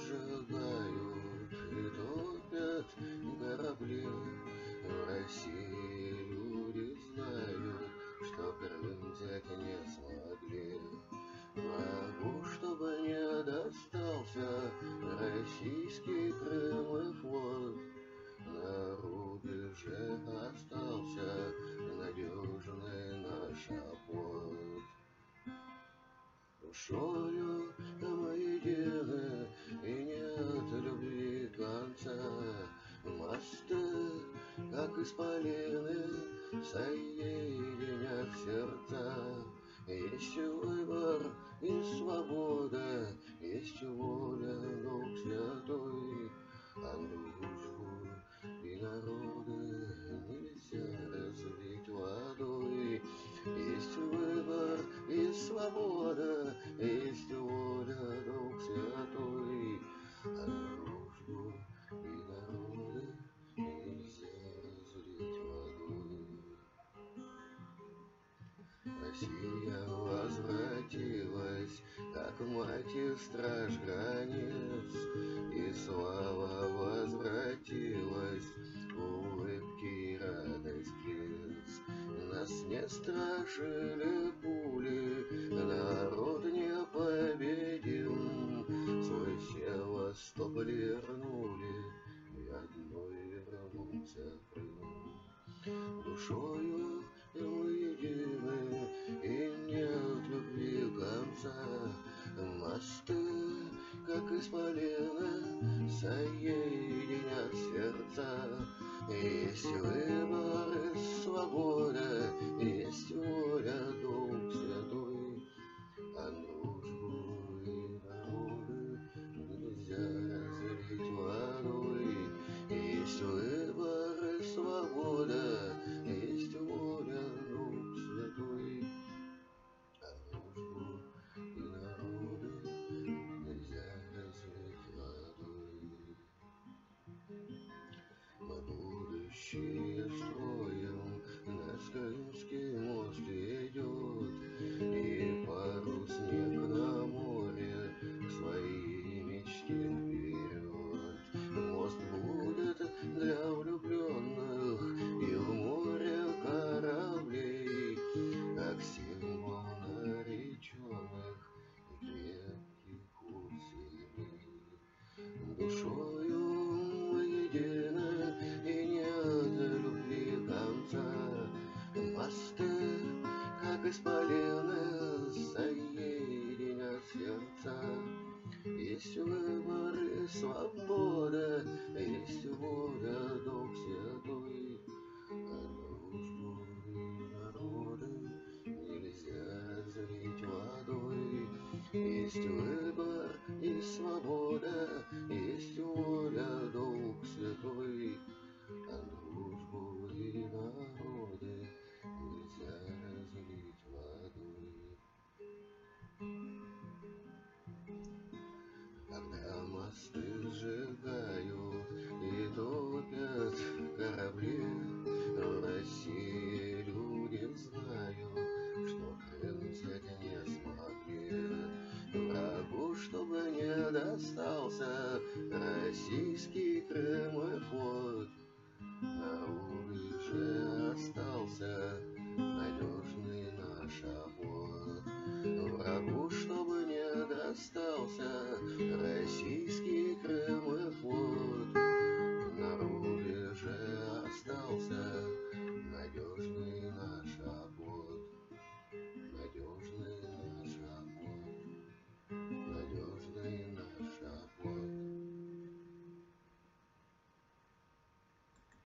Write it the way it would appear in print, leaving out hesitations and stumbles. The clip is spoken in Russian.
сжигают и топят корабли. В России люди знают, что Крым взять не смогли. Врагу, чтобы не достался российский Крым и флот, на рубеже остался надежный наш оплот. Душою мы едины, и нет любви конца. Мосты, как исполины, соединят сердца. Есть выбор и свобода, есть воля, Дух Святой, а дружбу и народы нельзя разлить водой. Есть выбор и свобода, есть воля, Дух Святой, а дружбу и народы нельзя разлить водой. Россия возвратилась, как мать и страж границ, и слава возвратилась, улыбки и радость лиц. Нас не страшили пули, народ непобедим, свой Севастополь вернули, и одной вернулся Крым. Душою мы едины, и нет любви конца. Мосты, как исполины, соединят сердца. Есть выбор и свобода, есть воля, Дух Святой, а дружбу и народы нельзя разлить водой. Есть выбор и свобода, есть воля, Дух Святой, а дружбу и народы нельзя разлить водой. Мы будущее строим, наш Крымский мост идет, и парусник на море к своей мечте вперед. Мост будет для влюбленных и в море кораблей, как символ нареченных и крепких усилий. Душою мы едины, и нет любви конца. Мосты, как исполины, соединят сердца. Есть выбор и свобода, есть воля, Дух Святой, а дружбу и народы нельзя разлить водой. Есть выбор и свобода, есть воля, Дух Святой, а дружбу и народы нельзя разлить водой. Когда мосты сжигают и топят корабли, в России люди знают, что Крым взять не смогли. Врагу, чтобы не достался российский Крым и флот,